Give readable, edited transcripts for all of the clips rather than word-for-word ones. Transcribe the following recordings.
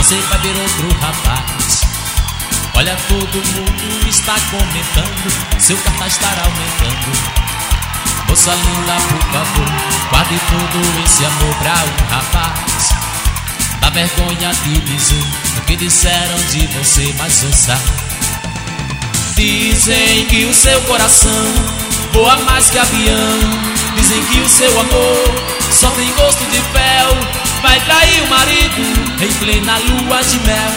você vai ver outro rapaz. Olha, todo mundo está comentando, seu cartaz estará aumentando. Moça linda, por favor, guarde todo esse amor pra um rapaz. Dá vergonha de dizer o que disseram de você, mas ouça. Dizem que o seu coração voa mais que avião. Dizem que o seu amor só tem gosto de fel. Vai trair o marido em plena lua de mel.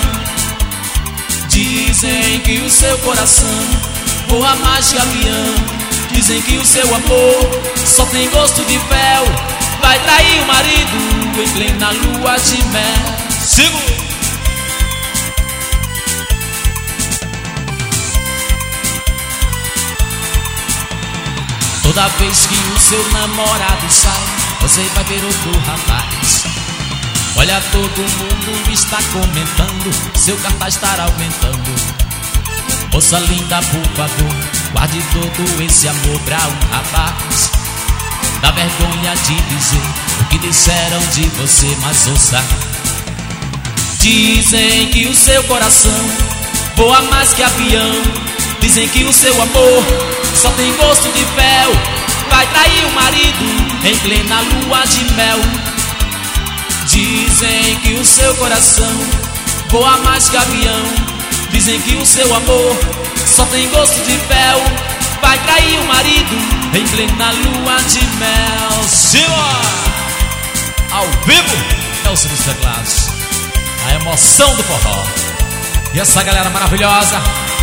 Dizem que o seu coração voa mais que avião. Dizem que o seu amor só tem gosto de fel. Vai trair o marido em plena lua de mel. Sigo! Toda vez que o seu namorado sai, você vai ver outro rapaz. Olha, todo mundo está comentando, seu cartaz estará aumentando. Moça linda, por favor, guarde todo esse amor pra um rapaz. Dá vergonha de dizer o que disseram de você, mas ouça. Dizem que o seu coração voa mais que avião. Dizem que o seu amor só tem gosto de fel. Vai trair o marido em plena lua de mel. Dizem que o seu coração voa mais que avião. Dizem que o seu amor só tem gosto de fel. Vai trair o marido em plena lua de mel. Simbora! Ao vivo, Nelson dos Teclados, a emoção do forró. E essa galera maravilhosa